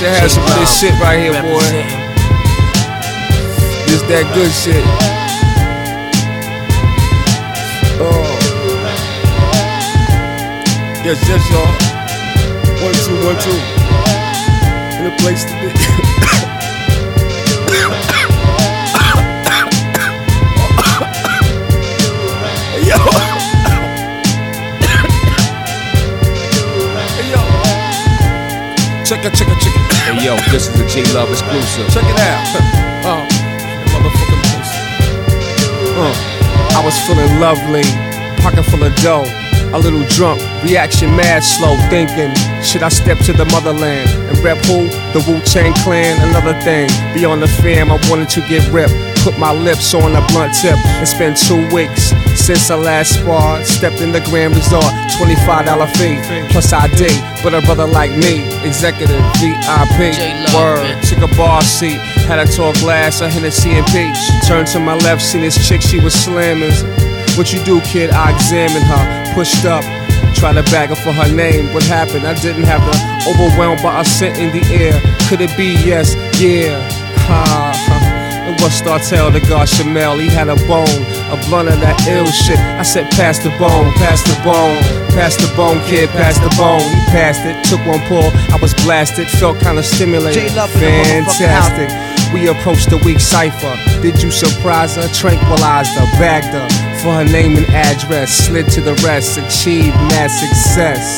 should have some of this shit right here, boy. This that good shit. Oh. Yes, y'all. 1, 2, 1, 2. In a place to be. Hey, yo. Hey, yo. Check it. Hey, yo, this is a J-Love exclusive. Check it out. Motherfucking place. I was feeling lovely, pocket full of dough. A little drunk, reaction mad slow, thinking, should I step to the motherland and rep who? The Wu-Tang Clan, another thing. Beyond the fam, I wanted to get ripped. Put my lips on a blunt tip. It's been 2 weeks since I last sparred. Stepped in the Grand Resort, $25 fee. Plus ID, but a brother like me, executive VIP. Word, took a bar seat, had a tall glass of Hennessy and peach. Turned to my left, seen this chick, she was slamming. What you do, kid? I examined her, pushed up, tried to bag her for her name. What happened? I didn't have the overwhelmed by a scent in the air. Could it be yes? Yeah. It was Startel, the guy Shamel. He had a bone, a blunt of that ill shit. I said, pass the bone, pass the bone, pass the bone, kid, pass the bone. He passed it, took one pull, I was blasted, felt kinda stimulated. Fantastic. We approached the weak cipher. Did you surprise her? Tranquilized her, bagged her for her name and address. Slid to the rest, achieved mad success.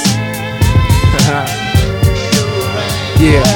Yeah.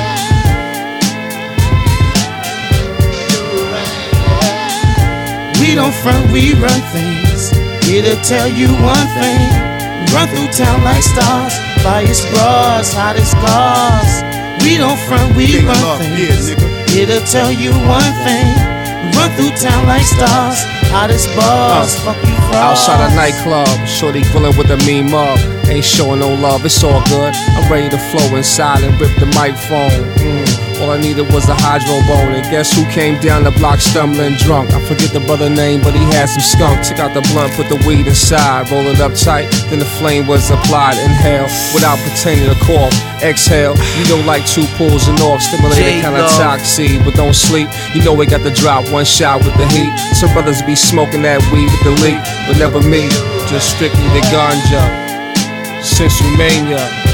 We don't front, we run things. Here to tell you one thing. Run through town like stars. Flyest bras, hottest cars. We don't front, we run things. Here to tell you one thing. Run through town like stars. Hottest bars, fuck you frogs. Outside a nightclub, shorty grilling with a mean mug. Ain't showing no love, it's all good. I'm ready to flow inside and rip the microphone. All I needed was a hydro bone. And guess who came down the block stumbling drunk? I forget the brother name, but he had some skunk. Took out the blunt, put the weed inside. Roll it up tight, then the flame was applied. Inhale, without pretending to cough. Exhale, you know, like 2 pulls and off. Stimulated kinda toxic, but don't sleep. You know we got the drop, 1 shot with the heat. Some brothers be smoking that weed with the leak, but never me. Just strictly the ganja. Since Romania.